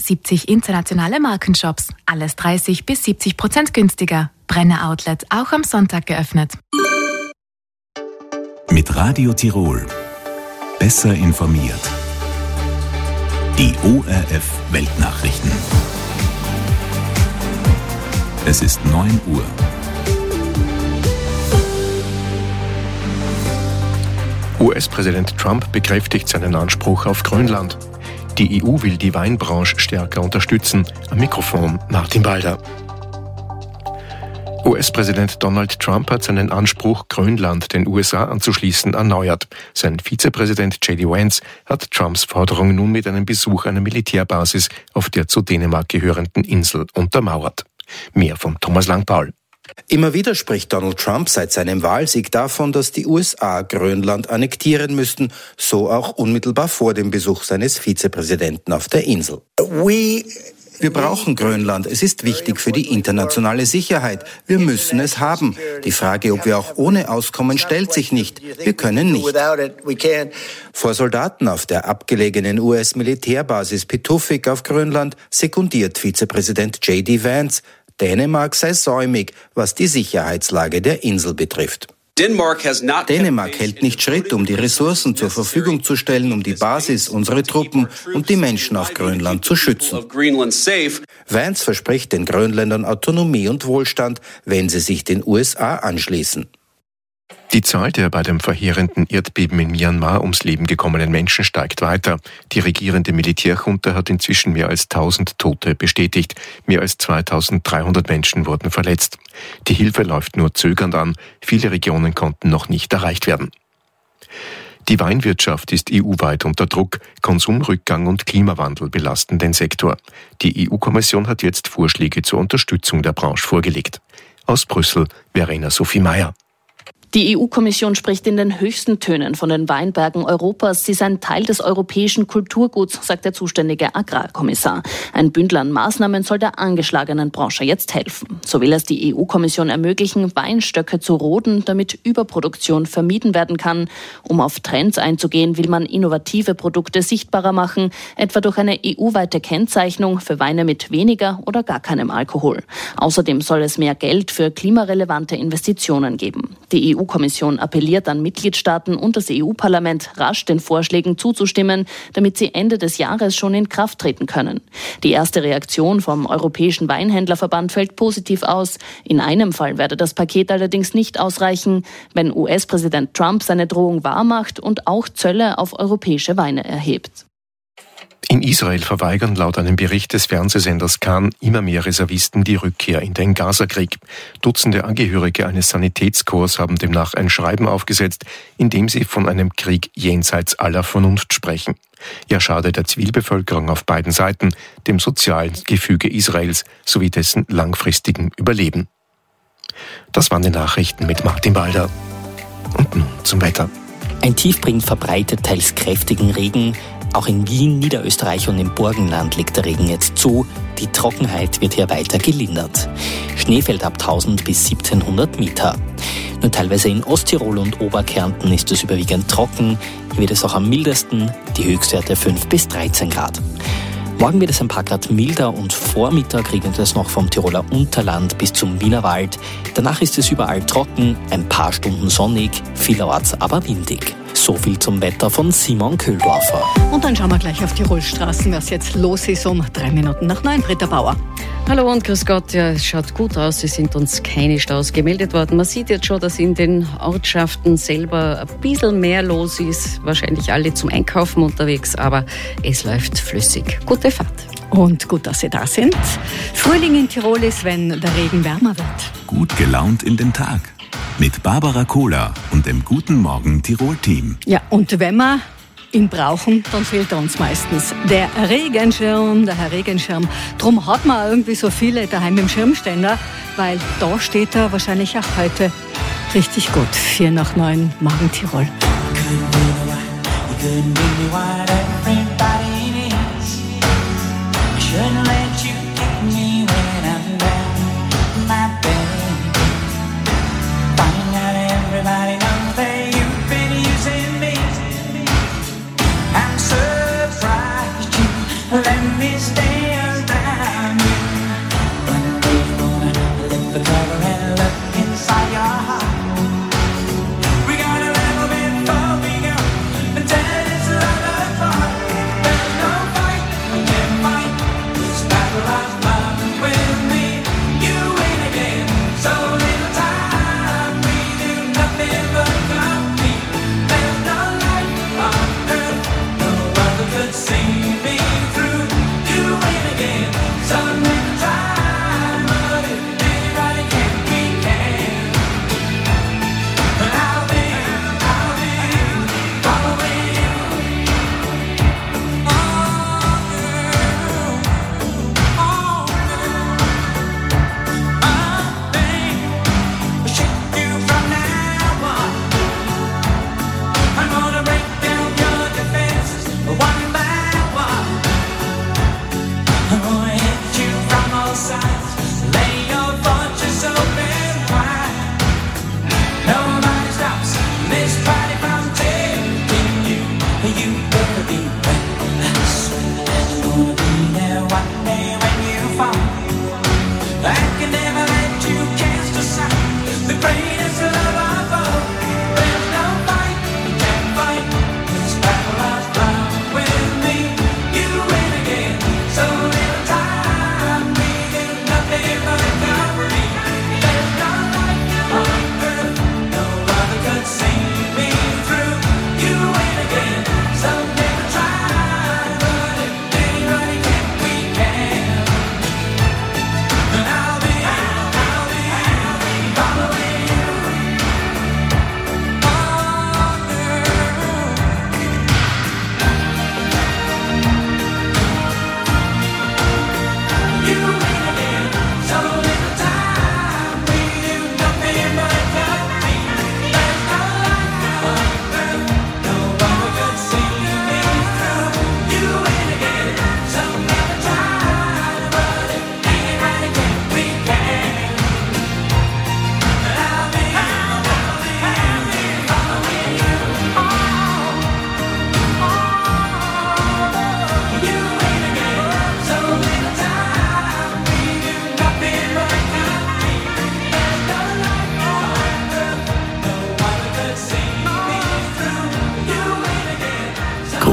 70 internationale Markenshops. Alles 30-70% günstiger. Brenner Outlet auch am Sonntag geöffnet. Mit Radio Tirol. Besser informiert. Die ORF Weltnachrichten. Es ist 9 Uhr. US-Präsident Trump bekräftigt seinen Anspruch auf Grönland. Die EU will die Weinbranche stärker unterstützen. Am Mikrofon Martin Balder. US-Präsident Donald Trump hat seinen Anspruch, Grönland den USA anzuschließen, erneuert. Sein Vizepräsident J.D. Vance hat Trumps Forderung nun mit einem Besuch einer Militärbasis auf der zu Dänemark gehörenden Insel untermauert. Mehr von Thomas Langpaul. Immer wieder spricht Donald Trump seit seinem Wahlsieg davon, dass die USA Grönland annektieren müssten, so auch unmittelbar vor dem Besuch seines Vizepräsidenten auf der Insel. Wir brauchen Grönland. Es ist wichtig für die internationale Sicherheit. Wir müssen es haben. Die Frage, ob wir auch ohne auskommen, stellt sich nicht. Wir können nicht. Vor Soldaten auf der abgelegenen US-Militärbasis Pituffik auf Grönland sekundiert Vizepräsident J.D. Vance. Dänemark sei säumig, was die Sicherheitslage der Insel betrifft. Dänemark hält nicht Schritt, um die Ressourcen zur Verfügung zu stellen, um die Basis, unsere Truppen und die Menschen auf Grönland zu schützen. Vance verspricht den Grönländern Autonomie und Wohlstand, wenn sie sich den USA anschließen. Die Zahl der bei dem verheerenden Erdbeben in Myanmar ums Leben gekommenen Menschen steigt weiter. Die regierende Militärjunta hat inzwischen mehr als 1000 Tote bestätigt. Mehr als 2300 Menschen wurden verletzt. Die Hilfe läuft nur zögernd an. Viele Regionen konnten noch nicht erreicht werden. Die Weinwirtschaft ist EU-weit unter Druck. Konsumrückgang und Klimawandel belasten den Sektor. Die EU-Kommission hat jetzt Vorschläge zur Unterstützung der Branche vorgelegt. Aus Brüssel, Verena Sophie Meyer. Die EU-Kommission spricht in den höchsten Tönen von den Weinbergen Europas. Sie seien Teil des europäischen Kulturguts, sagt der zuständige Agrarkommissar. Ein Bündel an Maßnahmen soll der angeschlagenen Branche jetzt helfen. So will es die EU-Kommission ermöglichen, Weinstöcke zu roden, damit Überproduktion vermieden werden kann. Um auf Trends einzugehen, will man innovative Produkte sichtbarer machen, etwa durch eine EU-weite Kennzeichnung für Weine mit weniger oder gar keinem Alkohol. Außerdem soll es mehr Geld für klimarelevante Investitionen geben. Die EU-Kommission appelliert an Mitgliedstaaten und das EU-Parlament, rasch den Vorschlägen zuzustimmen, damit sie Ende des Jahres schon in Kraft treten können. Die erste Reaktion vom Europäischen Weinhändlerverband fällt positiv aus. In einem Fall werde das Paket allerdings nicht ausreichen, wenn US-Präsident Trump seine Drohung wahrmacht und auch Zölle auf europäische Weine erhebt. In Israel verweigern laut einem Bericht des Fernsehsenders Kan immer mehr Reservisten die Rückkehr in den Gazakrieg. Dutzende Angehörige eines Sanitätskorps haben demnach ein Schreiben aufgesetzt, in dem sie von einem Krieg jenseits aller Vernunft sprechen. Er schade der Zivilbevölkerung auf beiden Seiten, dem sozialen Gefüge Israels sowie dessen langfristigen Überleben. Das waren die Nachrichten mit Martin Balder. Und nun zum Wetter. Ein Tief bringt verbreitet teils kräftigen Regen. Auch in Wien, Niederösterreich und im Burgenland legt der Regen jetzt zu. Die Trockenheit wird hier weiter gelindert. Schnee fällt ab 1000 bis 1700 Meter. Nur teilweise in Osttirol und Oberkärnten ist es überwiegend trocken. Hier wird es auch am mildesten, die Höchstwerte 5 bis 13 Grad. Morgen wird es ein paar Grad milder und vor Mittag regnet es noch vom Tiroler Unterland bis zum Wienerwald. Danach ist es überall trocken, ein paar Stunden sonnig, vielerorts aber windig. So viel zum Wetter von Simon Köhldorfer. Und dann schauen wir gleich auf Tirolstraßen, was jetzt los ist um 3 Minuten nach 9. Britta Bauer. Hallo und grüß Gott. Ja, es schaut gut aus. Es sind uns keine Staus gemeldet worden. Man sieht jetzt schon, dass in den Ortschaften selber ein bisschen mehr los ist. Wahrscheinlich alle zum Einkaufen unterwegs, aber es läuft flüssig. Gute Fahrt. Und gut, dass Sie da sind. Frühling in Tirol ist, wenn der Regen wärmer wird. Gut gelaunt in den Tag. Mit Barbara Kohler und dem Guten Morgen Tirol-Team. Ja, und wenn wir ihn brauchen, dann fehlt er uns meistens. Der Regenschirm, der Herr Regenschirm. Drum hat man irgendwie so viele daheim im Schirmständer, weil da steht er wahrscheinlich auch heute richtig gut. 4 nach 9, Morgen Tirol. Let me stay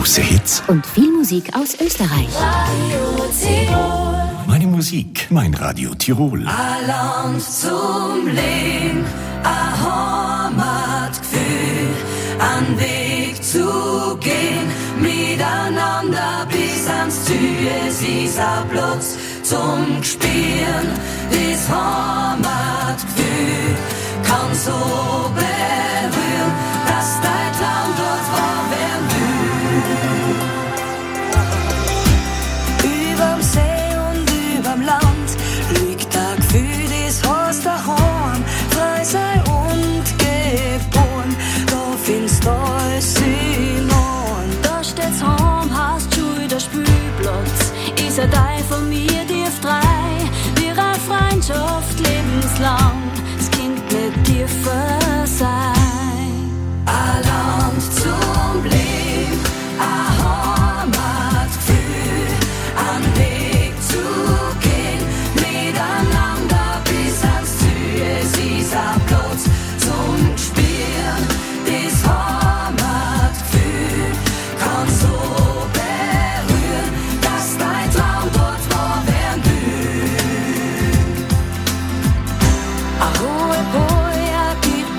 große Hits und viel Musik aus Österreich. Radio Tirol. Meine Musik, mein Radio Tirol. Ein Land zum Leben, ein Heimatgefühl, einen Weg zu gehen, miteinander bis ans Ziel. Es ist ein Platz zum Spielen, das Heimatgefühl kann so berühren, dass dein Traum dort wahr werden will. Überm See und überm Land liegt ein Gefühl, das heißt daheim, frei sein und geboren, da findest du alles in Ohren. Da steht's heim, hast Schule, der Spielplatz, ist ein Teil von mir, dir frei, wir eine Freundschaft lebenslang, das Kind nicht tiefer sein. Ein Land zum Leben, ein Heimatgefühl, einen Weg zu gehen, miteinander bis ans Ziel. Es ist ein Platz zum Spielen, das Heimatgefühl kann so berühren, dass dein Traum dort wahr werden will. Ahoi, hoi, a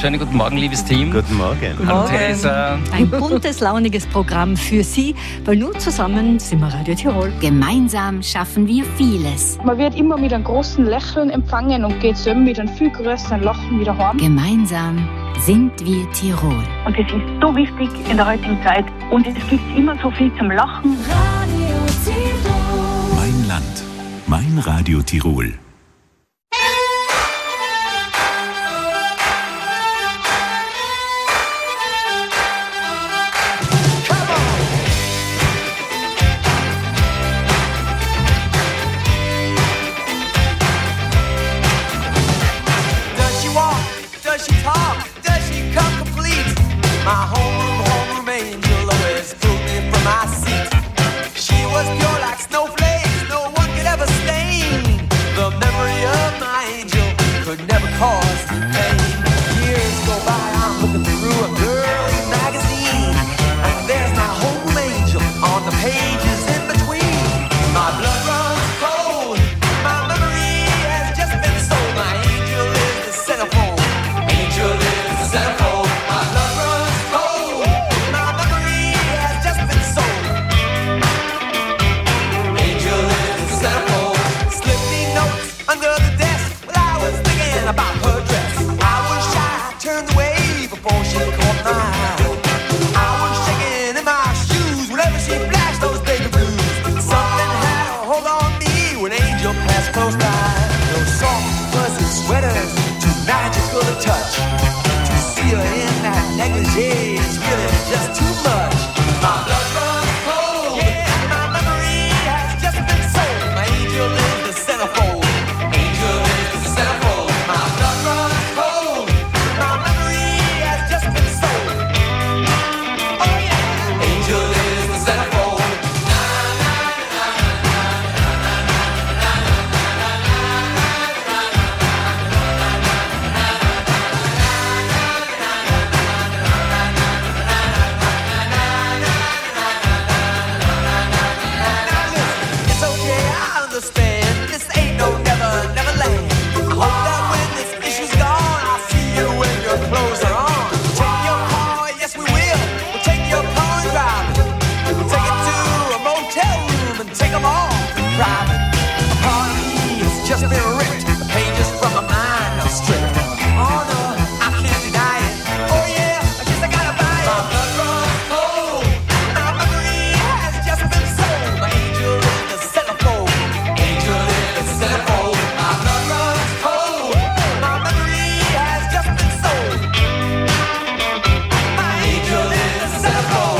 Schönen guten Morgen, liebes Team. Guten Morgen. Guten Hallo Morgen. Theresa. Ein buntes, launiges Programm für Sie, weil nur zusammen sind wir Radio Tirol. Gemeinsam schaffen wir vieles. Man wird immer mit einem großen Lächeln empfangen und geht selber mit einem viel größeren Lachen wieder heim. Gemeinsam sind wir Tirol. Und das ist so wichtig in der heutigen Zeit. Und es gibt immer so viel zum Lachen. Radio Tirol. Mein Land, mein Radio Tirol. My homeroom angel always pulled me from my seat. She was pure like snowflakes, no one could ever stain. The memory of my angel could never cause pain. Years go by, I'm looking through a girl's magazine, and there's my home angel on the pages in between. My blood runs cold, my memory has just been sold. My angel is the centerfold, angel is the centerfold. My blood runs cold, my memory has just been sold. Angel is the centerfold. Slipped me notes under the desk while I was thinking about her dress. I was shy, turned away before she caught my eye. I was shaking in my shoes whenever she flashed those baby blues. Something had a hold on me when Angel passed close by. Those soft fuzzy sweaters, too magical to touch. To see her in that negligee is really just too much. My blood runs cold, yeah, my memory has just been sold. My angel is the centerfold, angel is the centerfold. My blood runs cold, my memory has just been sold. Oh yeah, angel is the centerfold. It's okay, I understand. This ain't no never, never land. I hope that when this issue's gone, I'll see you when your clothes are on. Take your car, yes we will. We'll take your car and drive it. We'll take it to a motel room and take them all private. A part of me has just been ripped. The pages from my mind are stripped. Oh no, I can't deny it. Oh yeah, I guess I gotta buy it. My blood runs cold. My memory has just been sold. My angel is the centerfold. Angel is the centerfold. My blood runs cold. My memory has just been sold. My angel is the centerfold.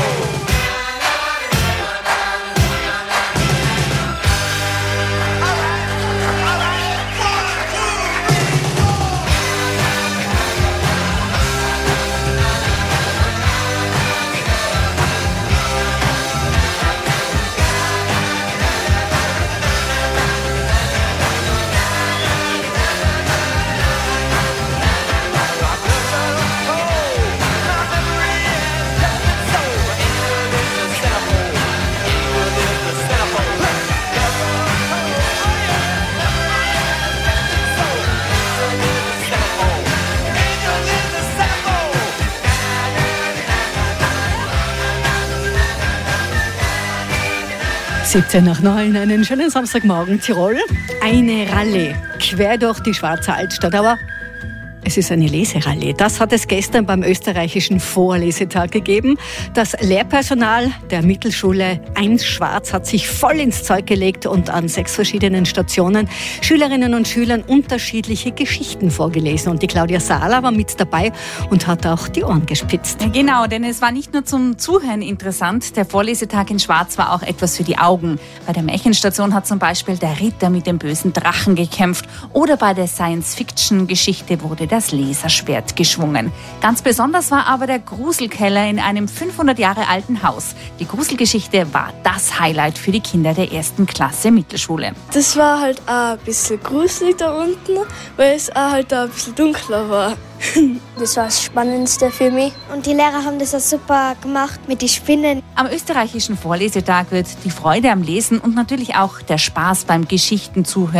Siebzehn nach 9, einen schönen Samstagmorgen, Tirol. Eine Rallye quer durch die Schwarze Altstadt, aber es ist eine Leserallye. Das hat es gestern beim österreichischen Vorlesetag gegeben. Das Lehrpersonal der Mittelschule 1 Schwarz hat sich voll ins Zeug gelegt und an 6 verschiedenen Stationen Schülerinnen und Schülern unterschiedliche Geschichten vorgelesen. Und die Claudia Sahler war mit dabei und hat auch die Ohren gespitzt. Genau, denn es war nicht nur zum Zuhören interessant. Der Vorlesetag in Schwarz war auch etwas für die Augen. Bei der Märchenstation hat zum Beispiel der Ritter mit dem bösen Drachen gekämpft oder bei der Science-Fiction-Geschichte wurde das Laserschwert geschwungen. Ganz besonders war aber der Gruselkeller in einem 500 Jahre alten Haus. Die Gruselgeschichte war das Highlight für die Kinder der 1. Klasse Mittelschule. Das war halt auch ein bisschen gruselig da unten, weil es auch halt auch ein bisschen dunkler war. Das war das Spannendste für mich. Und die Lehrer haben das auch super gemacht mit den Spinnen. Am österreichischen Vorlesetag wird die Freude am Lesen und natürlich auch der Spaß beim Geschichtenzuhören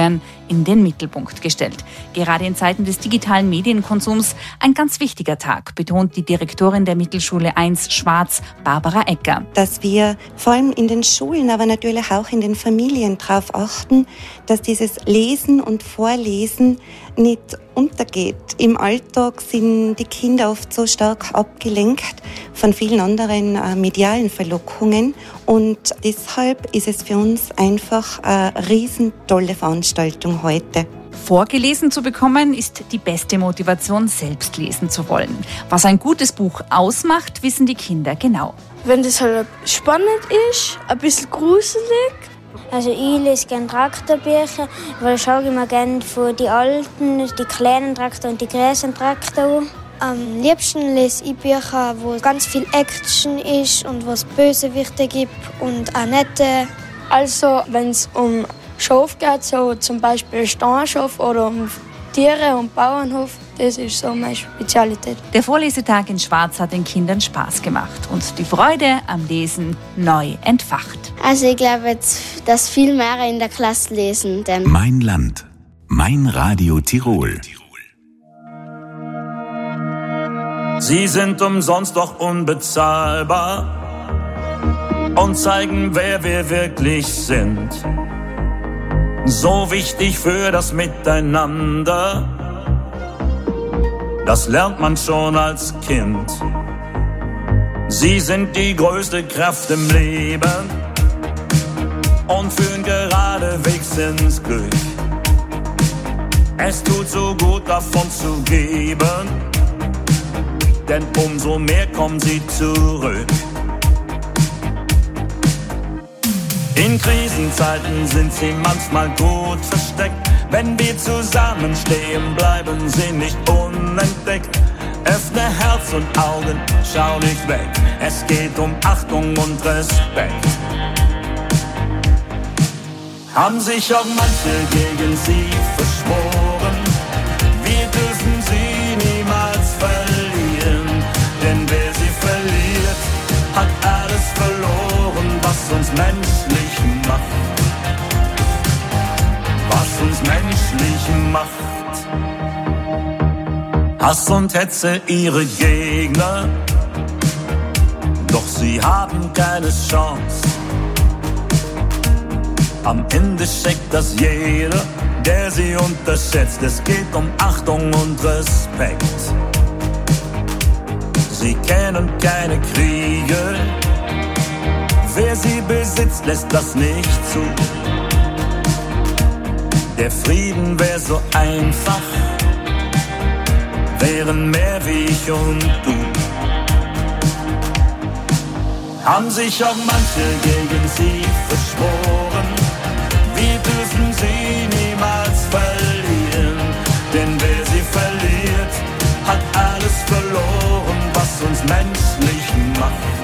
in den Mittelpunkt gestellt. Gerade in Zeiten des digitalen Medienkonsums ein ganz wichtiger Tag, betont die Direktorin der Mittelschule 1 Schwarz, Barbara Ecker. Dass wir vor allem in den Schulen, aber natürlich auch in den Familien darauf achten, dass dieses Lesen und Vorlesen nicht untergeht. Im Alltag sind die Kinder oft so stark abgelenkt von vielen anderen medialen Verlockungen und deshalb ist es für uns einfach eine riesentolle Veranstaltung heute. Vorgelesen zu bekommen, ist die beste Motivation, selbst lesen zu wollen. Was ein gutes Buch ausmacht, wissen die Kinder genau. Wenn das halt spannend ist, ein bisschen gruselig. Also ich lese gerne Traktorbücher, weil ich schaue immer gerne von die alten, die kleinen Traktor und die großen Traktor. Am liebsten lese ich Bücher, wo ganz viel Action ist und wo es Bösewichte gibt und auch nette. Also wenn es um Schaf geht, so zum Beispiel Steinschaf oder um Tiere und Bauernhof, das ist so meine Spezialität. Der Vorlesetag in Schwarz hat den Kindern Spaß gemacht und die Freude am Lesen neu entfacht. Also ich glaube jetzt, dass viel mehr in der Klasse lesen. Denn Mein Land. Mein Radio Tirol. Sie sind umsonst doch unbezahlbar und zeigen, wer wir wirklich sind. So wichtig für das Miteinander, das lernt man schon als Kind. Sie sind die größte Kraft im Leben und führen geradewegs ins Glück. Es tut so gut, davon zu geben, denn umso mehr kommen sie zurück. In Krisenzeiten sind sie manchmal gut versteckt. Wenn wir zusammenstehen, bleiben sie nicht unentdeckt. Öffne Herz und Augen, schau nicht weg. Es geht um Achtung und Respekt. Haben sich auch manche gegen sie verschworen. Wir dürfen sie niemals verlieren. Denn wer sie verliert, hat alles verloren, was uns menschlich macht. Was uns menschlich macht. Hass und Hetze ihre Gegner, doch sie haben keine Chance. Am Ende checkt das jeder, der sie unterschätzt. Es geht um Achtung und Respekt. Sie kennen keine Kriege, wer sie besitzt, lässt das nicht zu. Der Frieden wäre so einfach, wären mehr wie ich und du. Haben sich auch manche gegen sie verschworen. Wir dürfen sie niemals verlieren, denn wer sie verliert, hat alles verloren, was uns menschlich macht.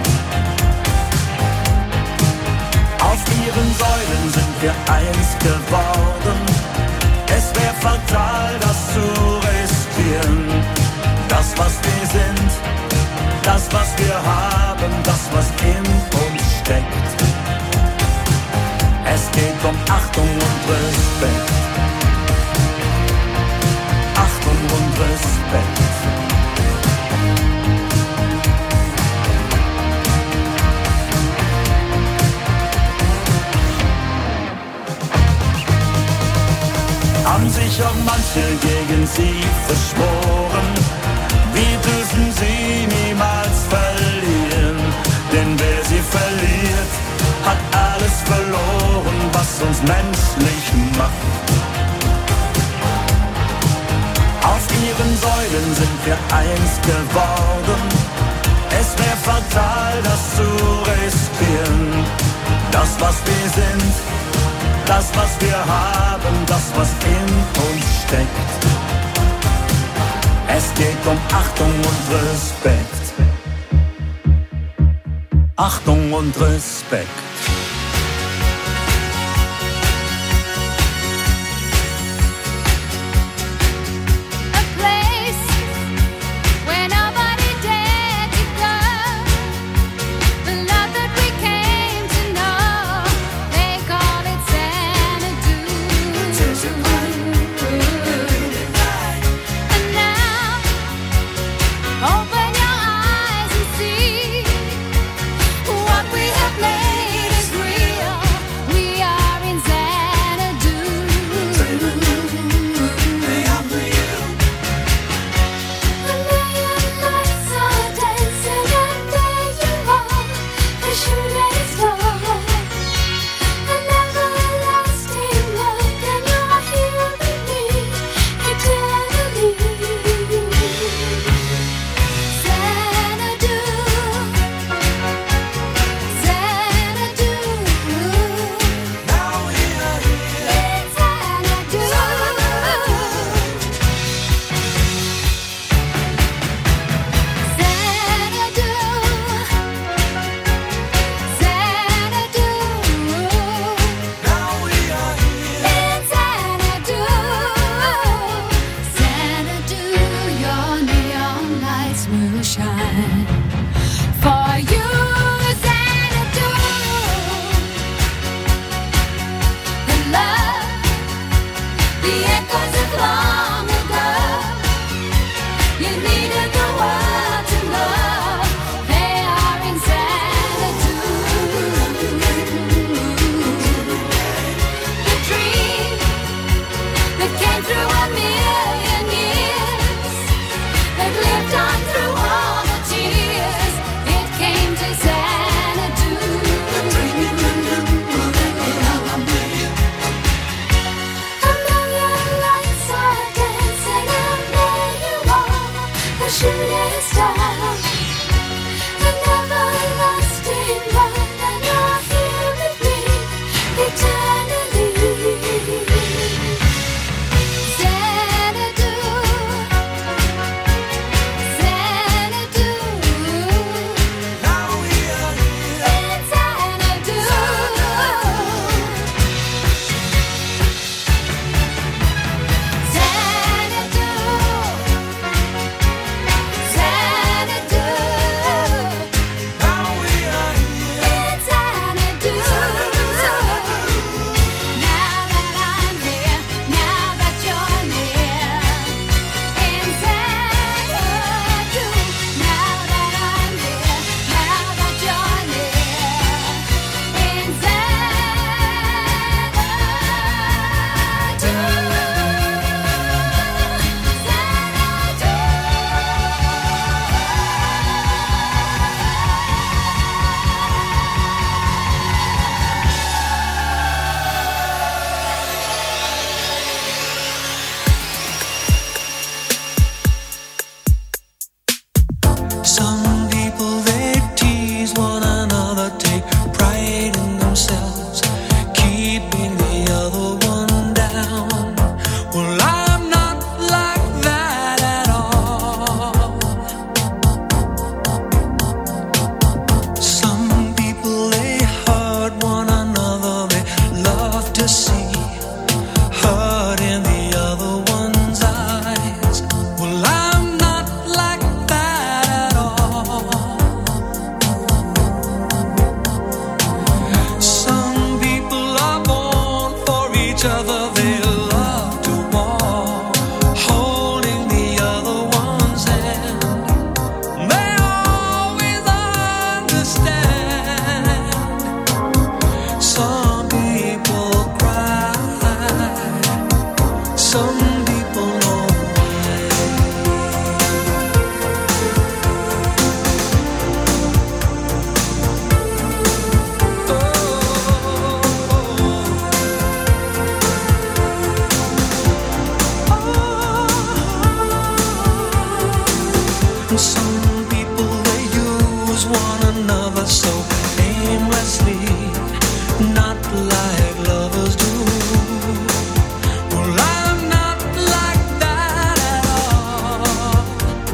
Auf ihren Säulen sind wir eins geworden. Es wäre fatal, das zu riskieren. Das, was wir sind, das, was wir haben, das, was in uns steckt. Es geht um Achtung und Respekt. Achtung und Respekt. Haben sich auch manche gegen sie verschworen. Wir dürfen sie niemals verlieren, denn wer sie verliert, hat alles verloren, was uns menschlich macht. Auf ihren Säulen sind wir eins geworden. Es wäre fatal, das zu riskieren. Das, was wir sind, das, was wir haben, das, was in uns steckt. Es geht um Achtung und Respekt. Achtung und Respekt. Treasure to see hurt in the other one's eyes. Well, I'm not like that at all. Some people are born for each other. They love to walk, holding the other one's hand. They always understand. Some people cry, some people know why. Some people, they use one another so aimlessly, not like lovers do. Well, I'm not like that at all.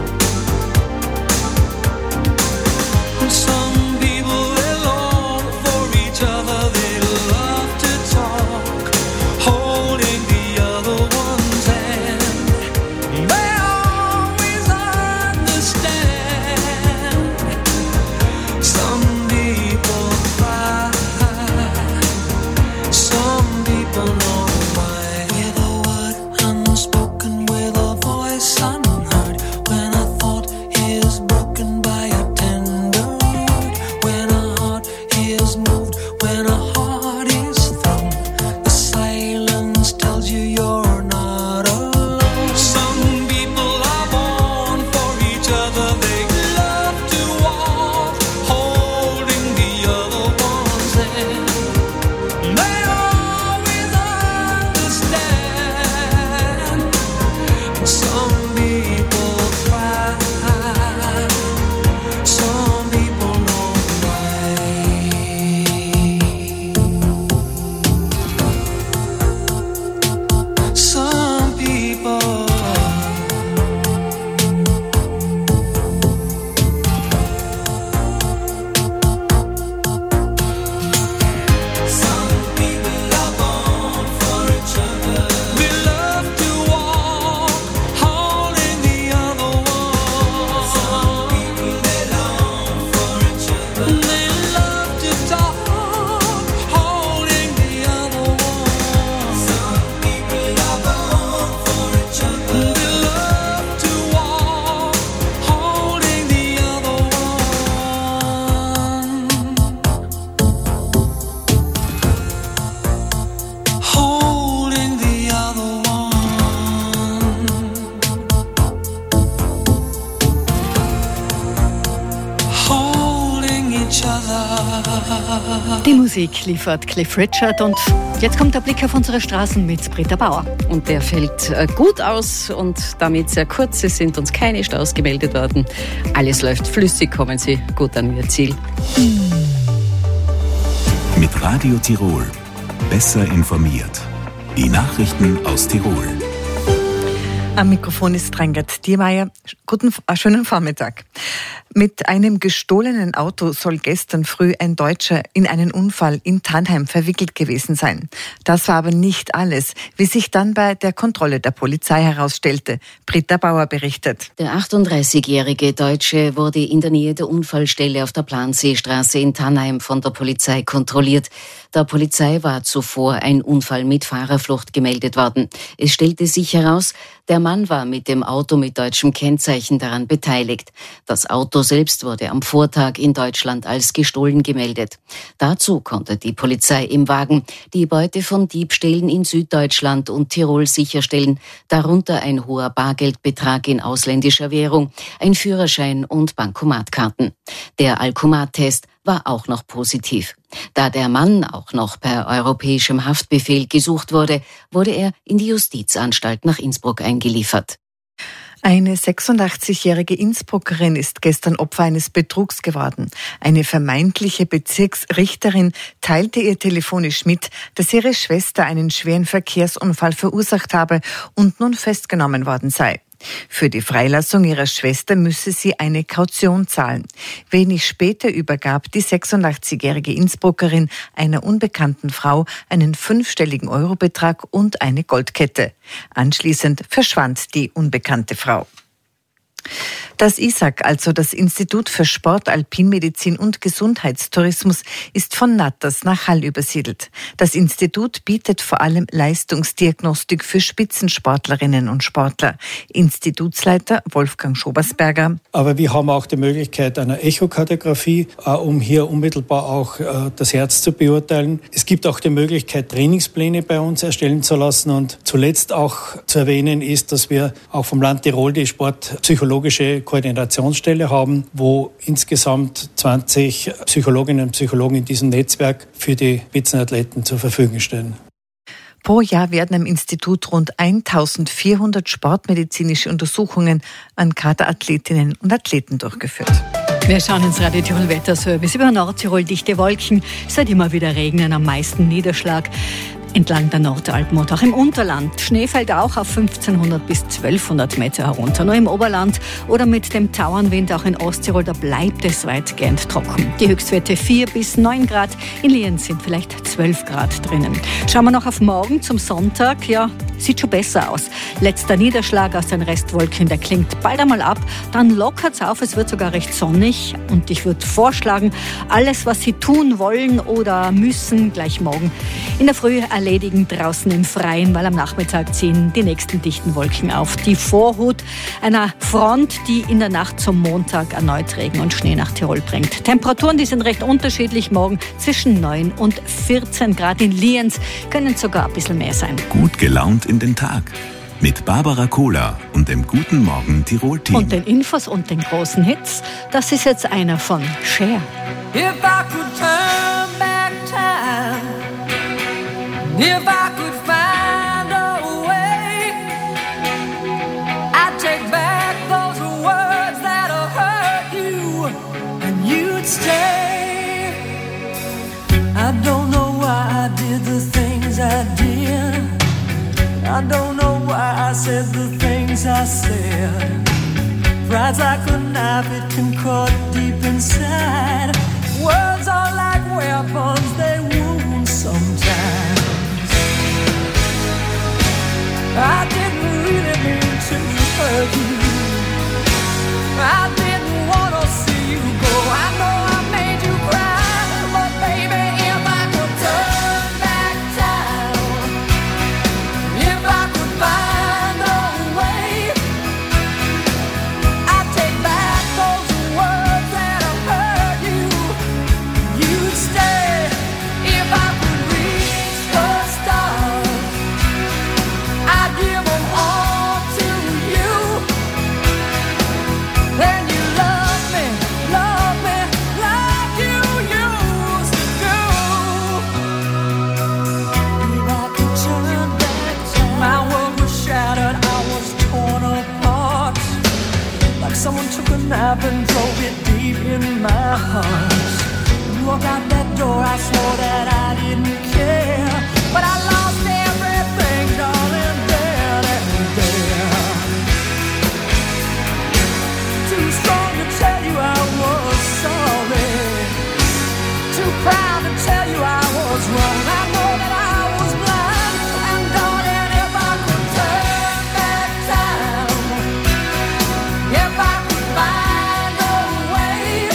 Some people, they long for each other. They love to talk, holding the other one's hand. They always understand. Some people cry, some people know why. With a word unspoken, with a voice unheard, when a thought is broken by a tender word, when a heart is moved, when a heart is thrown, the silence tells you you're not alone. Some people are born for each other. They love to walk, holding the other one's hand. They always understand. Some people cry, some people know why. Some people. Some people are born for each other. They love to walk, holding the other one. Some people, they long for each other. They love to talk, holding the other one. Some people are born for each other. They love to walk, holding the other one. Holding the other one. Holding each other. Die Musik liefert Cliff Richard und jetzt kommt der Blick auf unsere Straßen mit Britta Bauer. Und der fällt gut aus und damit sehr kurz. Es sind uns keine Staus gemeldet worden. Alles läuft flüssig, kommen Sie gut an Ihr Ziel. Mit Radio Tirol. Besser informiert. Die Nachrichten aus Tirol. Am Mikrofon ist Reingert Diermeier. Schönen Vormittag. Mit einem gestohlenen Auto soll gestern früh ein Deutscher in einen Unfall in Tannheim verwickelt gewesen sein. Das war aber nicht alles, wie sich dann bei der Kontrolle der Polizei herausstellte. Britta Bauer berichtet. Der 38-jährige Deutsche wurde in der Nähe der Unfallstelle auf der Planseestraße in Tannheim von der Polizei kontrolliert. Der Polizei war zuvor ein Unfall mit Fahrerflucht gemeldet worden. Es stellte sich heraus, der Mann war mit dem Auto mit deutschem Kennzeichen daran beteiligt. Das Auto selbst wurde am Vortag in Deutschland als gestohlen gemeldet. Dazu konnte die Polizei im Wagen die Beute von Diebstählen in Süddeutschland und Tirol sicherstellen, darunter ein hoher Bargeldbetrag in ausländischer Währung, ein Führerschein und Bankomatkarten. Der Alkomat-Test war auch noch positiv. Da der Mann auch noch per europäischem Haftbefehl gesucht wurde, wurde er in die Justizanstalt nach Innsbruck eingeliefert. Eine 86-jährige Innsbruckerin ist gestern Opfer eines Betrugs geworden. Eine vermeintliche Bezirksrichterin teilte ihr telefonisch mit, dass ihre Schwester einen schweren Verkehrsunfall verursacht habe und nun festgenommen worden sei. Für die Freilassung ihrer Schwester müsse sie eine Kaution zahlen. Wenig später übergab die 86-jährige Innsbruckerin einer unbekannten Frau einen 5-stelligen Eurobetrag und eine Goldkette. Anschließend verschwand die unbekannte Frau. Das ISAG, also das Institut für Sport, Alpinmedizin und Gesundheitstourismus, ist von Natters nach Hall übersiedelt. Das Institut bietet vor allem Leistungsdiagnostik für Spitzensportlerinnen und Sportler. Institutsleiter Wolfgang Schobersberger. Aber wir haben auch die Möglichkeit einer Echokardiographie, um hier unmittelbar auch das Herz zu beurteilen. Es gibt auch die Möglichkeit, Trainingspläne bei uns erstellen zu lassen. Und zuletzt auch zu erwähnen ist, dass wir auch vom Land Tirol die sportpsychologische Koordinationsstelle haben, wo insgesamt 20 Psychologinnen und Psychologen in diesem Netzwerk für die Spitzenathleten zur Verfügung stehen. Pro Jahr werden am Institut rund 1400 sportmedizinische Untersuchungen an Kaderathletinnen und Athleten durchgeführt. Wir schauen ins Radio Tirol Wetterservice. Über Nordtirol dichte Wolken, es wird immer wieder regnen, am meisten Niederschlag entlang der Nordalpen und auch im Unterland. Schnee fällt auch auf 1500 bis 1200 Meter herunter. Nur im Oberland oder mit dem Tauernwind auch in Osttirol, da bleibt es weitgehend trocken. Die Höchstwerte 4 bis 9 Grad, in Lienz sind vielleicht 12 Grad drinnen. Schauen wir noch auf morgen zum Sonntag. Ja, sieht schon besser aus. Letzter Niederschlag aus den Restwolken, der klingt bald einmal ab. Dann lockert es auf, es wird sogar recht sonnig. Und ich würde vorschlagen, alles, was Sie tun wollen oder müssen, gleich morgen in der Früh erledigen, draußen im Freien, weil am Nachmittag ziehen die nächsten dichten Wolken auf. Die Vorhut einer Front, die in der Nacht zum Montag erneut Regen und Schnee nach Tirol bringt. Temperaturen, die sind recht unterschiedlich. Morgen zwischen 9 und 14 Grad. In Lienz können es sogar ein bisschen mehr sein. Gut gelaunt in den Tag. Mit Barbara Kohler und dem Guten Morgen Tirol-Team. Und den Infos und den großen Hits, das ist jetzt einer von Cher. If I could turn back time, if I could find a way, I'd take back those words that hurt you, and you'd stay. I don't know why I did the things I did. I don't know why I said the things I said. Pride's like a knife, it can cut deep inside. Words are like weapons, they wound sometimes. I didn't really mean to hurt you. I didn't want to see you go. I know I made you cry, but baby, if I could turn back time, if I could find a way, I'd take back those words that hurt you. You'd stay if I could reach the stars. I'd give them all to you. Then you love me like you used to do. If I could turn back time, my world was shattered, I was torn apart. Like someone took a knife and drove it deep in my heart. You walked out that door, I swore that I didn't care, but I lost everything, darling, there and there. Too strong to tell you I was sorry, too proud to tell you I was wrong. I know that I was blind, and darling, if I could turn back time, if I could find a way,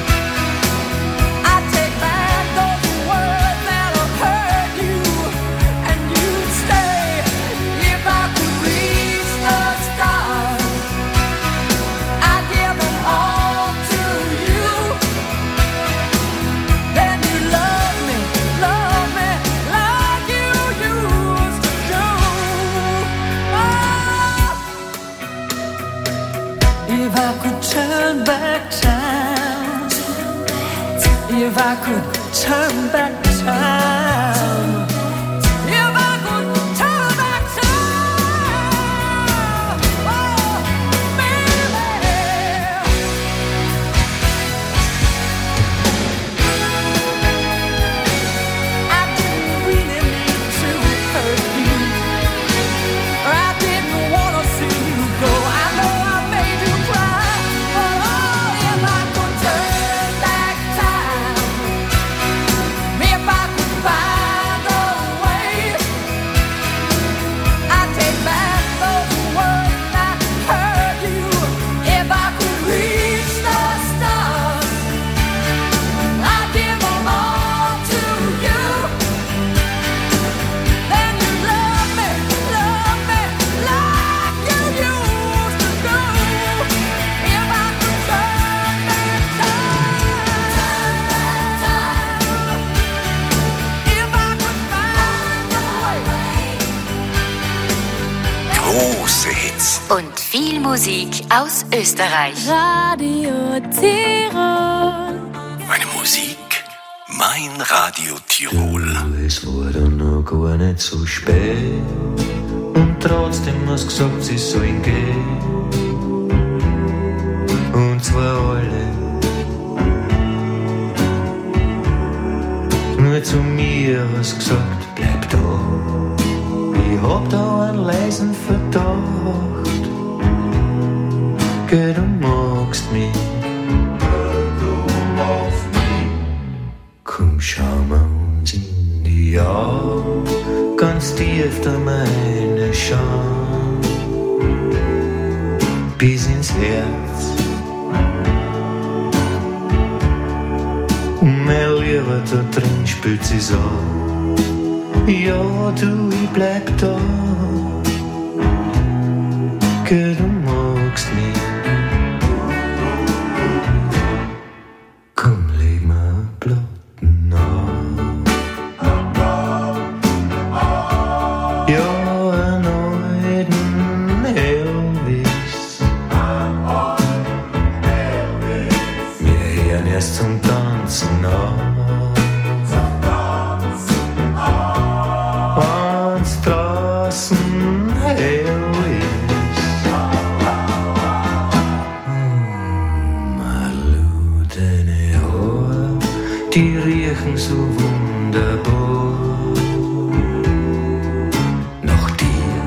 I'd take back those words that hurt you, and you'd stay if I could reach the stars. I'd give them all to you. Then you love me like you used to do. If I could turn back time, if I could turn back time, if I could turn back time, oh, baby. I didn't really mean to hurt you. I didn't want to see you go. I Große Hits. Und viel Musik aus Österreich. Radio Tirol. Meine Musik, mein Radio Tirol. Es war dann noch gar nicht so spät. Und trotzdem hast du gesagt, sie sollen gehen. Und zwar alle. Nur zu mir hast du gesagt, bleib da. Ich hab da einen leisen Verdacht. Geh, du magst mich. Komm, schau mal uns in die Augen, ganz tief da meine Scham, bis ins Herz. Mein Lieber, da drin spült sie's an. Ja, du, ich bleib da. Geh, du magst mich. Komm, leg mir ein Platten auf. Ja, einen alten Elvis. Wir hören erst zum Tanzen auf. Wenn's draußen hell ist. Malu, deine Haare, die riechen so wunderbar nach dir.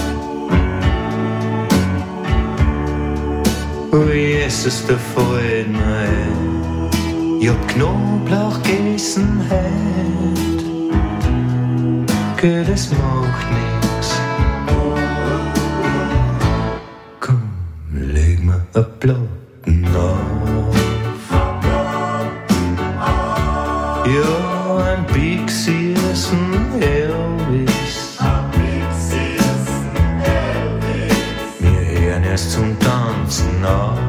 Oh Jesus, da fällt mir ein, ich hab Knoblauch gegessen heut. Geh, das macht nix. Komm, leg mir ein Platten auf. Ja, ein Big Season Elvis. Wir hören erst zum Tanzen auf.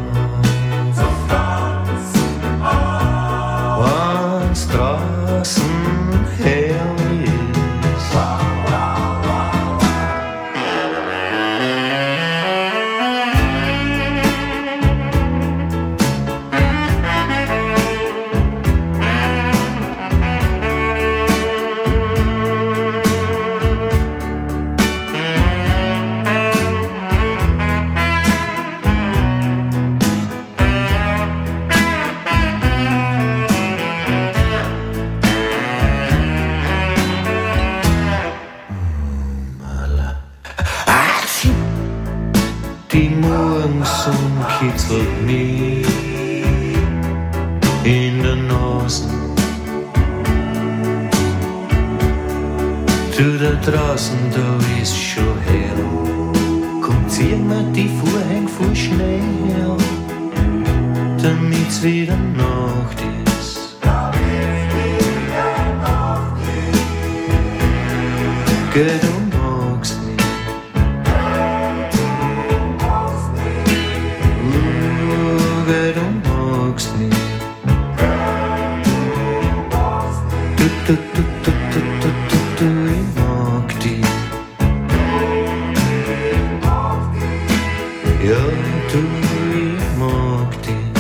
Wenn's draußen hell ist. Die Morgensonne kitzelt mich in der Nase. Du, da draußen, da ist schon hell. Komm, zieh mir die Vorhänge voll schnell, damit's wieder Nacht ist. Geh, du magst mich. Geh, du magst mich. Du, ich mag dich. Ja, du, ich mag dich.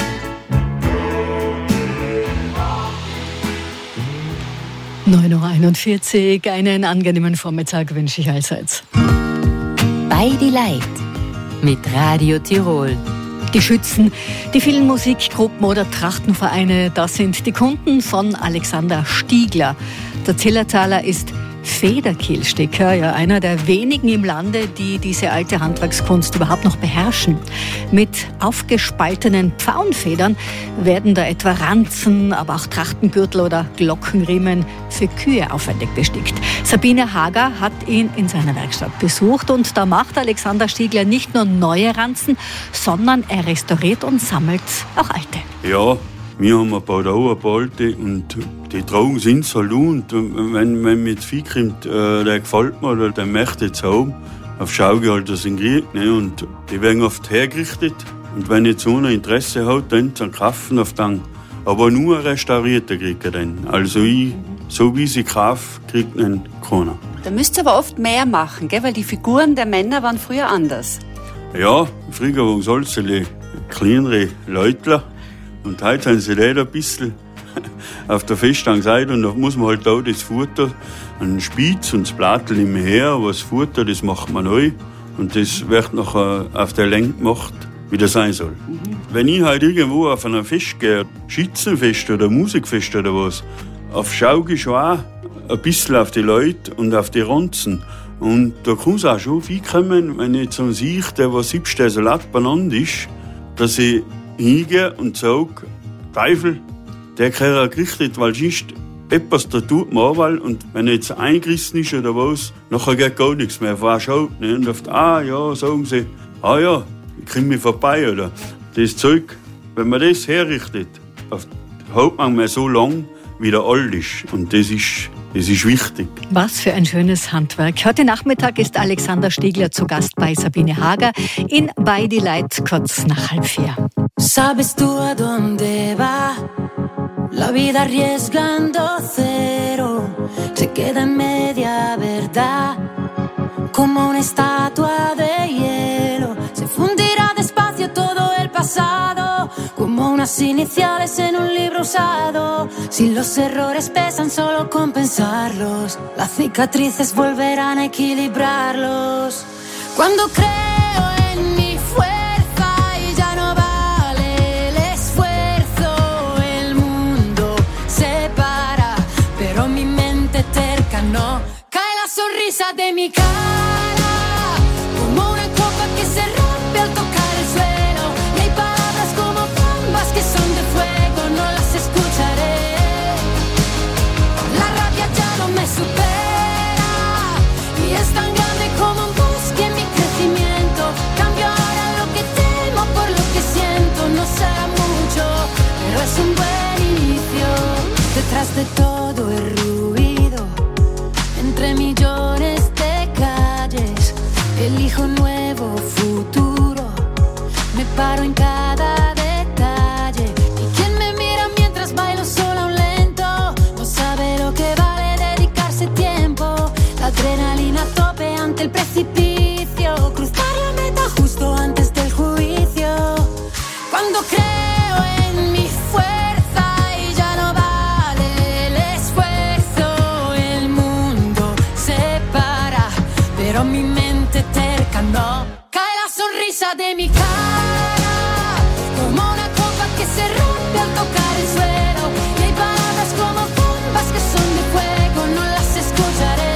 9:41 Uhr, einen angenehmen Vormittag wünsche ich allseits. Bei die Leid mit Radio Tirol. Die Schützen, die vielen Musikgruppen oder Trachtenvereine, das sind die Kunden von Alexander Stiegler. Der Zillertaler ist Federkielsticker, ja, einer der wenigen im Lande, die diese alte Handwerkskunst überhaupt noch beherrschen. Mit aufgespaltenen Pfauenfedern werden da etwa Ranzen, aber auch Trachtengürtel oder Glockenriemen für Kühe aufwendig bestickt. Sabine Hager hat ihn in seiner Werkstatt besucht und da macht Alexander Stiegler nicht nur neue Ranzen, sondern er restauriert und sammelt auch alte. Ja, wir haben ein paar alte und die Trauben sind so und wenn mir das Vieh kommt, der gefällt mir oder der möchte jetzt haben, auf Schauge halt das in Krieg, ne, und die werden oft hergerichtet und wenn jetzt einer Interesse hat, dann zu kaufen auf dann, aber nur restaurierte kriegt er dann. Also ich, so wie sie kauft, kriegt ihn keiner. Da müsst ihr aber oft mehr machen, gell? Weil die Figuren der Männer waren früher anders. Ja, früher waren es alle kleinere Leutler. Und heute haben sie leider ein bisschen auf der Festangseite. Und da muss man halt auch das Futter, einen Spitz und das Blattl immer her. Aber das Futter, das macht man neu. Und das wird nachher auf der Länge gemacht, wie das sein soll. Wenn ich halt irgendwo auf einer Fest gehe, Schützenfest oder Musikfest oder was, auf Schauge schon auch ein bisschen auf die Leute und auf die Ranzen. Und da kann es auch schon viel kommen, wenn ich so sehe, der was 7 Salat beieinander ist, dass ich hingehe und sage, Teufel, der gehört gerichtet, weil sonst etwas da tut man auch, und wenn er jetzt eingerissen ist oder was, nachher geht gar nichts mehr. Wer schaut, ne? Und oft, ja, sagen sie, ja, ich komme vorbei, oder? Das Zeug, wenn man das herrichtet, hält man mehr so lang, wie der alt ist. Und das ist wichtig. Was für ein schönes Handwerk. Heute Nachmittag ist Alexander Stiegler zu Gast bei Sabine Hager in Bei die Leid, kurz nach 3:30. ¿Sabes tú a dónde va? La vida arriesgando cero se queda en media verdad, como una estatua de hielo. Se fundirá despacio todo el pasado, como unas iniciales en un libro usado. Si los errores pesan solo con pensarlos, las cicatrices volverán a equilibrarlos. Cuando creo en mi fuerza y ya no vale el esfuerzo, el mundo se para, pero mi mente terca no. Cae la sonrisa de mi cara, como una copa que se rompe al tocar el suelo. Y hay palabras como bombas que son de fuego, no las escucharé. La rabia ya no me supera y es tan grande como un bosque en mi crecimiento. Cambio ahora lo que temo por lo que siento. No será mucho, pero es un buen inicio. Detrás de todo el ruido, entre millones de calles, elijo un nuevo futuro. Me paro en cada detalle. Y quien me mira mientras bailo sola un lento, no sabe lo que vale dedicarse tiempo. La adrenalina a tope ante el precipicio, cruzar la meta justo antes del juicio. Cuando creo en mi fuerza y ya no vale el esfuerzo, el mundo se para, pero mi mente terca no. Cae la sonrisa de mi cara, como una copa que se rompe al tocar el suelo. Y hay palabras como bombas que son de fuego, no las escucharé.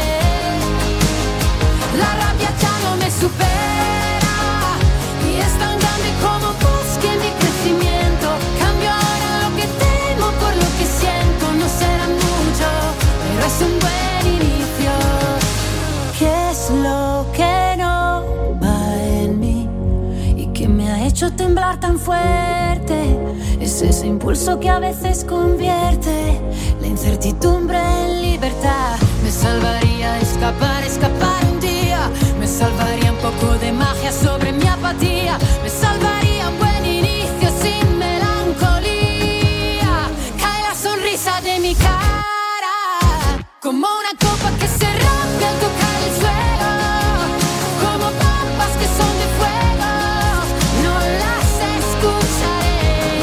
La rabia ya no me supera y es tan grande como un bosque en mi crecimiento. Cambio ahora lo que temo por lo que siento. No será mucho, pero es un buen inicio. ¿Qué es lo que no va en mí y que me ha hecho temblar tan fuerte? Es ese impulso que a veces convierte la incertidumbre en libertad. Me salvaría escapar un día. Me salvaría un poco de magia sobre mi apatía. Me salvaría un buen inicio sin melancolía. Cae la sonrisa de mi cara, como una copa que se rompe al tocar el suelo. Como bombas que son de fuego, no las escucharé.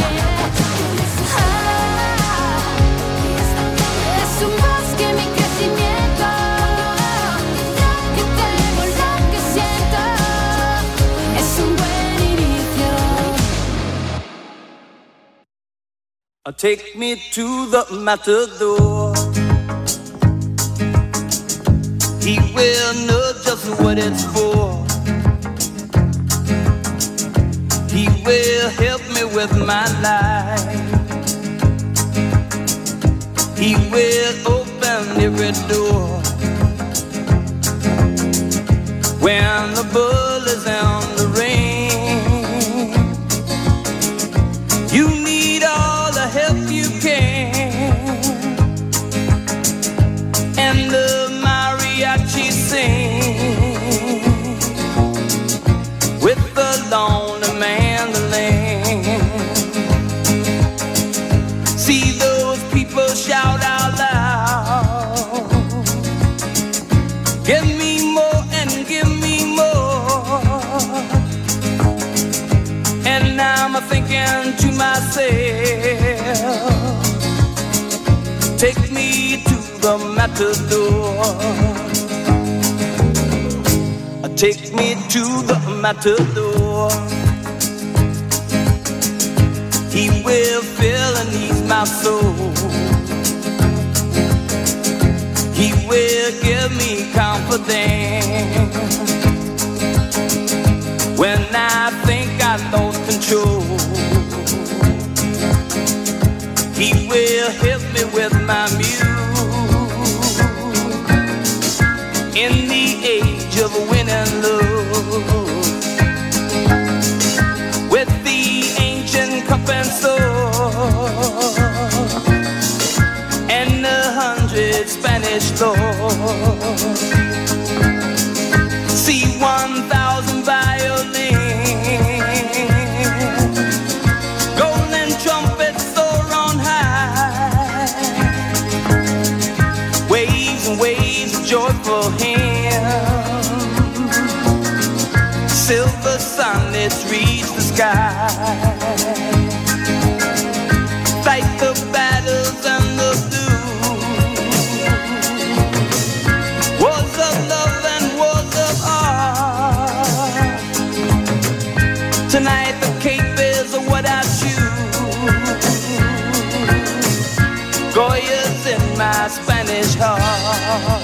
Es un bosque en mi crecimiento. Lo que temo, lo que siento, es un buen inicio. Take me to the matador. He will know just what it's for. He will help me with my life. He will open every door. When the bull is on the ring, you need all the help you can. And the mariachi sing with the lonely mandolin. See those people shout out loud Give me more and give me more. And now I'm thinking to myself, take me to the matador. Take me to the matador. He will fill and ease my soul. He will give me confidence when I think I lost control. He will help me with my muse in the age of winning love, with the ancient cup and sword and 100 Spanish lords. See 1,000 violins, golden trumpets soar on high, waves and waves of joyful hymns, silver sunlets reach the sky, fight the battles and the blues, wars of love and wars of art. Tonight the cape is what I choose, Goya's in my Spanish heart.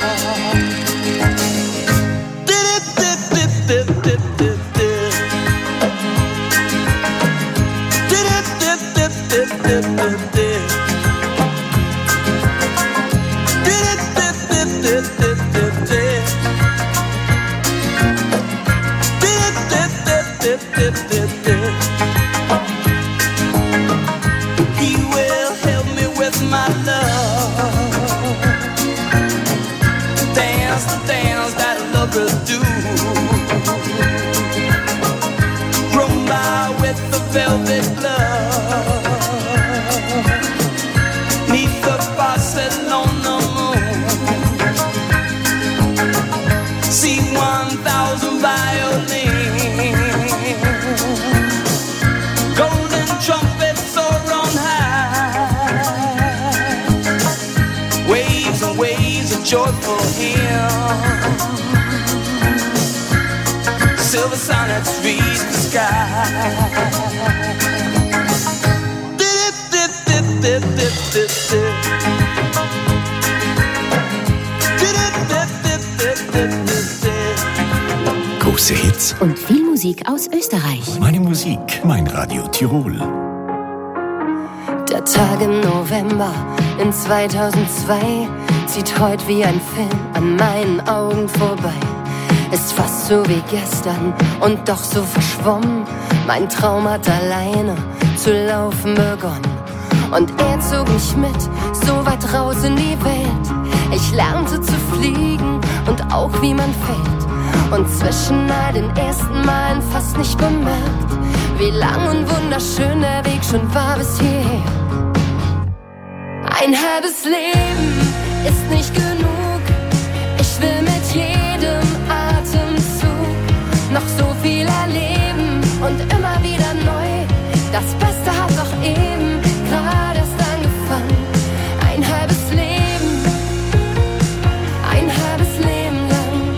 He will help me with my love, dance the dance that lovers do, rumba with the velvet glove, neath the Barcelona moon, see 1,000 violins, golden trumpets soar on high, waves and waves of joyful hymns, silver sonnets reach the sky. Große Hits und viel Musik aus Österreich. Meine Musik, mein Radio Tirol. Der Tag im November in 2002 zieht heute wie ein Film an meinen Augen vorbei. Ist fast so wie gestern und doch so verschwommen. Mein Traum hat alleine zu laufen begonnen. Und er zog mich mit, so weit raus in die Welt. Ich lernte zu fliegen und auch wie man fällt. Und zwischen all den ersten Malen fast nicht bemerkt, wie lang und wunderschön der Weg schon war bis hierher. Ein halbes Leben ist nicht genug. Ich will mit jedem Atemzug noch so viel erleben und immer wieder neu. Das Beste hat doch eben gerade erst angefangen. Ein halbes Leben, ein halbes Leben lang.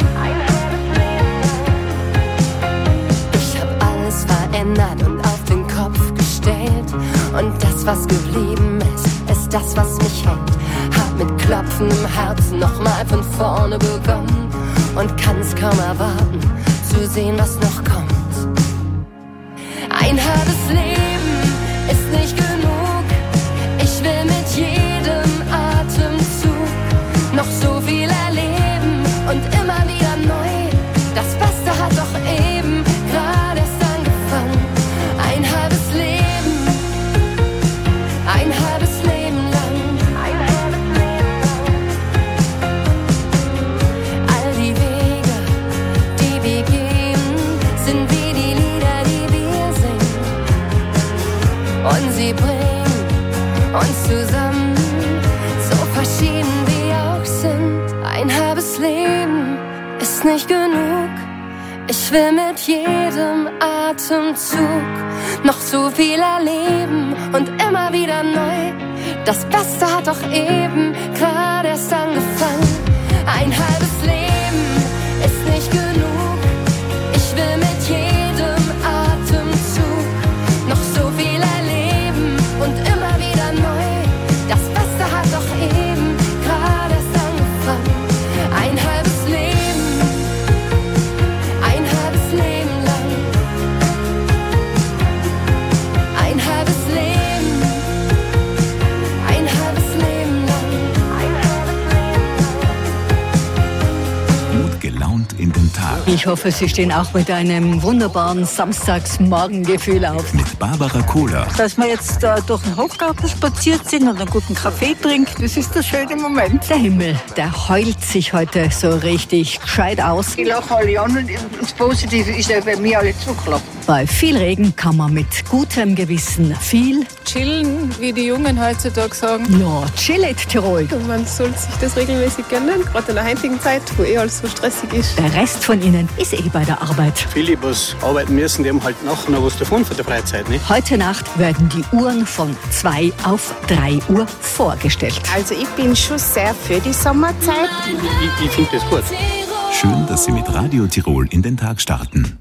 Ich hab alles verändert und auf den Kopf gestellt. Und das, was geblieben ist, ist das, was mich hält. Hab mit klopfendem Herzen nochmal von vorne begonnen und kann's kaum erwarten, zu sehen, was noch kommt. Ein halbes Leben ist nicht genug. Ich will mit jedem Atemzug noch so viel erleben und immer wieder neu. Das Beste hat doch eben gerade erst angefangen. Ein halbes Leben, ein halbes Leben lang. Ein halbes Leben lang. All die Wege, die wir gehen, sind wie die Lieder, die wir singen. ist nicht genug. Ich will mit jedem Atemzug noch so viel erleben und immer wieder neu. Das Beste hat doch eben gerade erst angefangen. Ein halbes Leben ist nicht genug. Ich will mit jedem Atemzug noch so viel erleben und immer wieder neu. Das Beste hat doch eben gerade erst angefangen. Ein halbes Leben, ein halbes Leben lang. Ein halbes Leben, ein halbes Leben lang. Ein halbes Leben lang. Gut gelaunt in den Tag. Ich hoffe, Sie stehen auch mit einem wunderbaren Samstagsmorgengefühl auf. Mit Barbara Kohler. Dass wir jetzt durch den Hofgarten spaziert sind und einen guten Kaffee trinken, das ist der schöne Moment. Der Himmel, der heult sich heute so richtig gescheit aus. Ich lache alle an und das Positive ist ja bei mir alle zuklappen. Bei viel Regen kann man mit gutem Gewissen viel chillen, wie die Jungen heutzutage sagen. Ja, chillet Tirol. Und man soll sich das regelmäßig gönnen, gerade in der heutigen Zeit, wo alles so stressig ist. Der Rest von Ihnen ist bei der Arbeit. Viele, die was arbeiten müssen, die haben halt nachher noch was davon von der Freizeit. Nicht? Heute Nacht werden die Uhren von 2 auf 3 Uhr vorgestellt. Also ich bin schon sehr für die Sommerzeit. Ich finde das gut. Schön, dass Sie mit Radio Tirol in den Tag starten.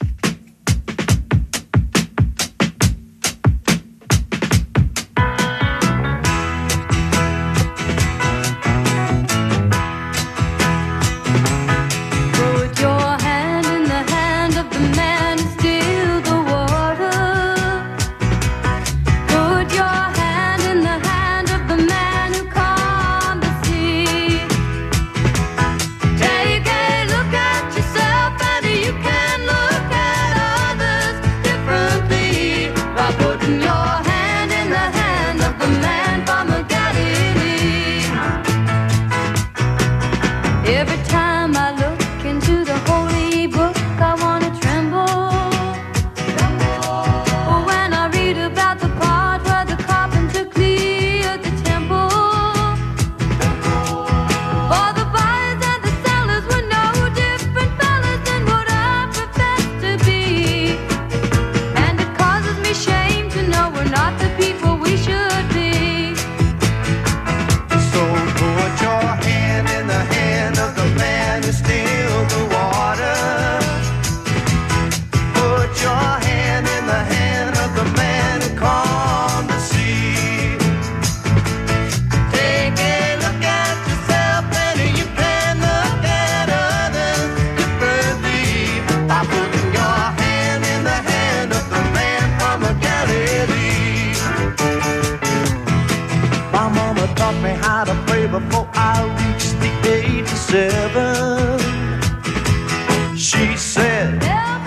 She said,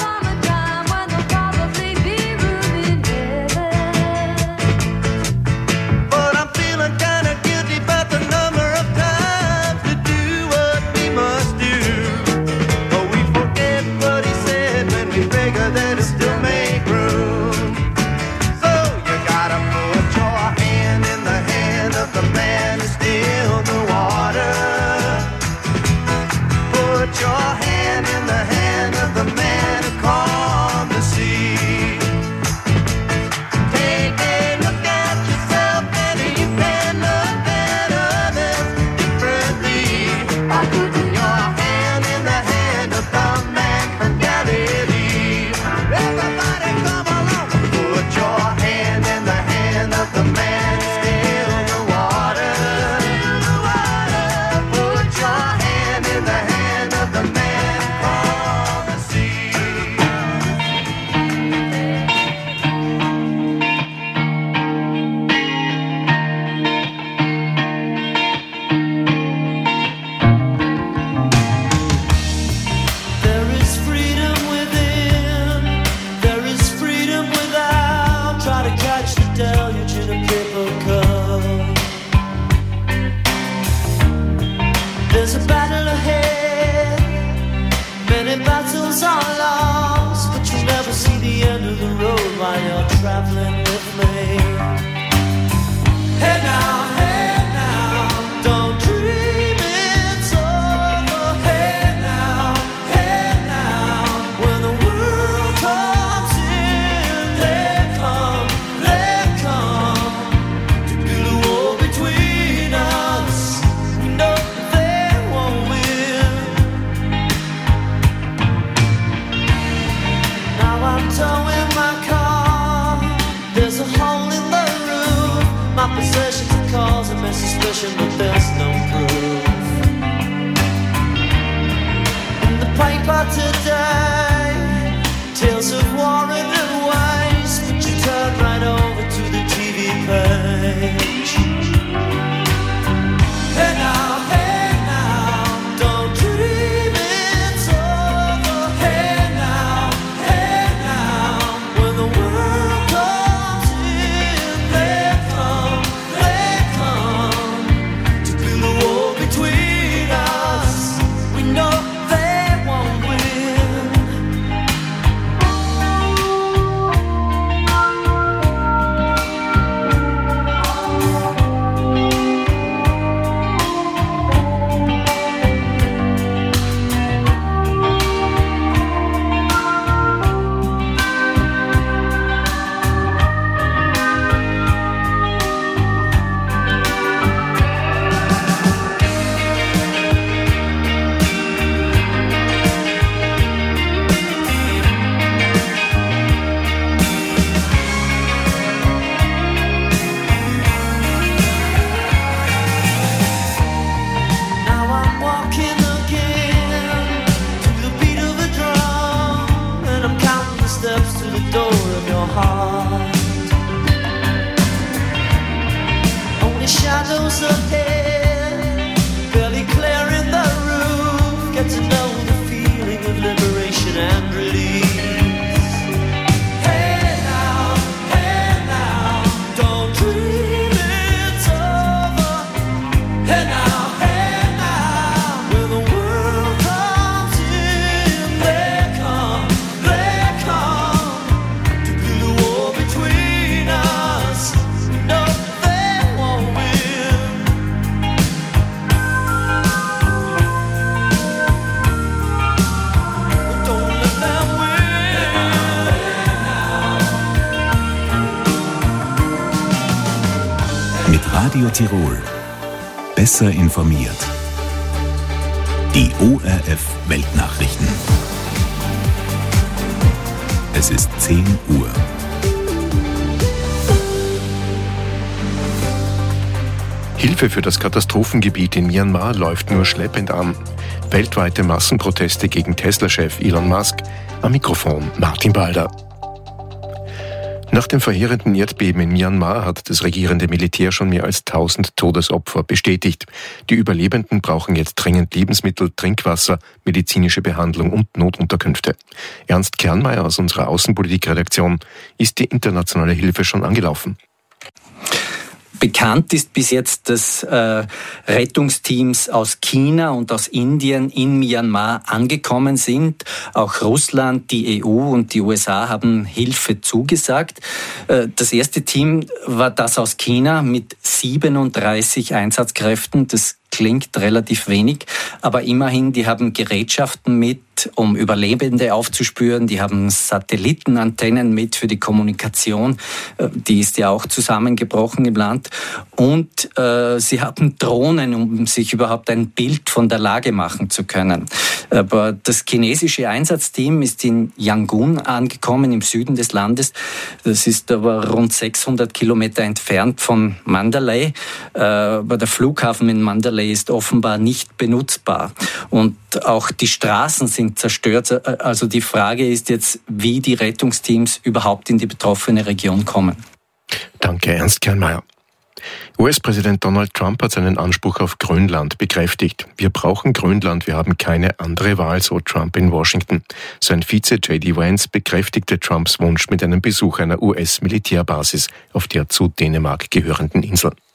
traveling with me. Hey now, don't dream it's over. Hey now, paper today, tales of war and waste, but you turn right over to the TV page. Hey now, don't dream it's over. Hey now, when the world comes in, they come to build a wall between us. We know they won't win. Now I'm walking again to the beat of a drum, and I'm counting the steps to the door of your heart. Only shadows ahead, barely clearing the roof. Get to know the feeling of liberation and release. Hey now, don't dream it's over. Hey now, when the world comes in, they come to build a wall between us. No, they won't win. Don't let them Mit Radio Tirol. Besser informiert. Die ORF Weltnachrichten. Es ist 10 Uhr. Hilfe für das Katastrophengebiet in Myanmar läuft nur schleppend an. Weltweite Massenproteste gegen Tesla-Chef Elon Musk. Am Mikrofon Martin Balder. Nach dem verheerenden Erdbeben in Myanmar hat das regierende Militär schon mehr als 1000 Todesopfer bestätigt. Die Überlebenden brauchen jetzt dringend Lebensmittel, Trinkwasser, medizinische Behandlung und Notunterkünfte. Ernst Kernmeier aus unserer Außenpolitikredaktion: Ist die internationale Hilfe schon angelaufen? Bekannt ist bis jetzt, dass Rettungsteams aus China und aus Indien in Myanmar angekommen sind. Auch Russland, die EU und die USA haben Hilfe zugesagt. Das erste Team war das aus China mit 37 Einsatzkräften. Das klingt relativ wenig, aber immerhin, die haben Gerätschaften mit, um Überlebende aufzuspüren. Die haben Satellitenantennen mit für die Kommunikation. Die ist ja auch zusammengebrochen im Land. Und sie haben Drohnen, um sich überhaupt ein Bild von der Lage machen zu können. Aber das chinesische Einsatzteam ist in Yangon angekommen, im Süden des Landes. Das ist aber rund 600 Kilometer entfernt von Mandalay. Aber der Flughafen in Mandalay ist offenbar nicht benutzbar. Und auch die Straßen sind zerstört. Also die Frage ist jetzt, wie die Rettungsteams überhaupt in die betroffene Region kommen. Danke, Ernst Kernmeier. US-Präsident Donald Trump hat seinen Anspruch auf Grönland bekräftigt. Wir brauchen Grönland, wir haben keine andere Wahl, so Trump in Washington. Sein Vize J.D. Vance bekräftigte Trumps Wunsch mit einem Besuch einer US-Militärbasis auf der zu Dänemark gehörenden Insel.